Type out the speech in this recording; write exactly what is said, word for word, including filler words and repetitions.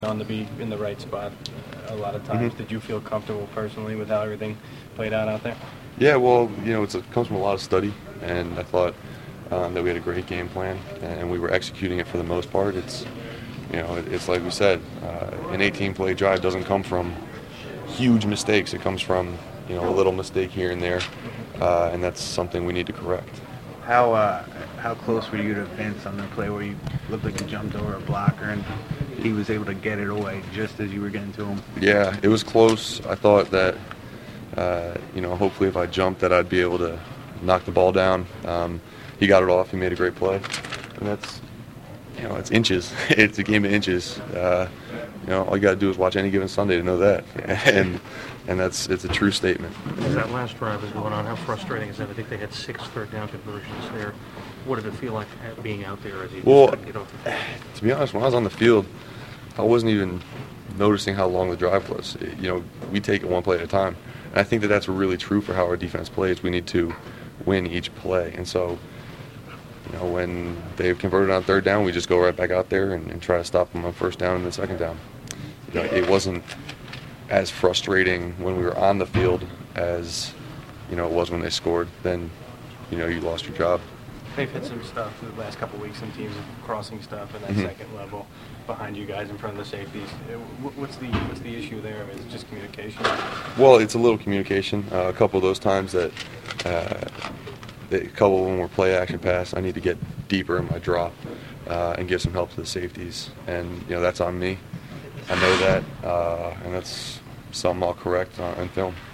on to be in the right spot a lot of times. Mm-hmm. Did you feel comfortable personally with how everything played out out there? Yeah, well, you know, it's a, it comes from a lot of study, and I thought um, that we had a great game plan, and we were executing it for the most part. It's, you know, it, it's like we said, uh, an eighteen-play drive doesn't come from huge mistakes. It comes from, you know, a little mistake here and there, uh, and that's something we need to correct. How uh, how close were you to Vince on the play where you looked like you jumped over a blocker and he was able to get it away just as you were getting to him? Yeah, it was close. I thought that, uh, you know, hopefully if I jumped that I'd be able to knock the ball down. Um, he got it off. He made a great play. And that's, you know, it's inches. It's a game of inches. Uh, you know, all you got to do is watch any given Sunday to know that. And and that's it's a true statement. As that last drive is going on, how frustrating is that? I think they had six third down conversions there. What did it feel like being out there as you well, just get off the field? To be honest, when I was on the field, I wasn't even noticing how long the drive was. You know, we take it one play at a time. And I think that that's really true for how our defense plays. We need to win each play. And so, you know, when they've converted on third down, we just go right back out there and, and try to stop them on first down and then second down. You know, it wasn't as frustrating when we were on the field as, you know, it was when they scored. Then, you know, you lost your job. They've hit some stuff the last couple of weeks, some teams crossing stuff in that Mm-hmm. second level behind you guys in front of the safeties. Uh, wh- What's the what's the issue there? Is it just communication? Well, it's a little communication. Uh, a couple of those times that, uh, a couple of them were play action pass. I need to get deeper in my drop uh, and give some help to the safeties, and you know that's on me. I know that, uh, and that's something I'll correct on, on film.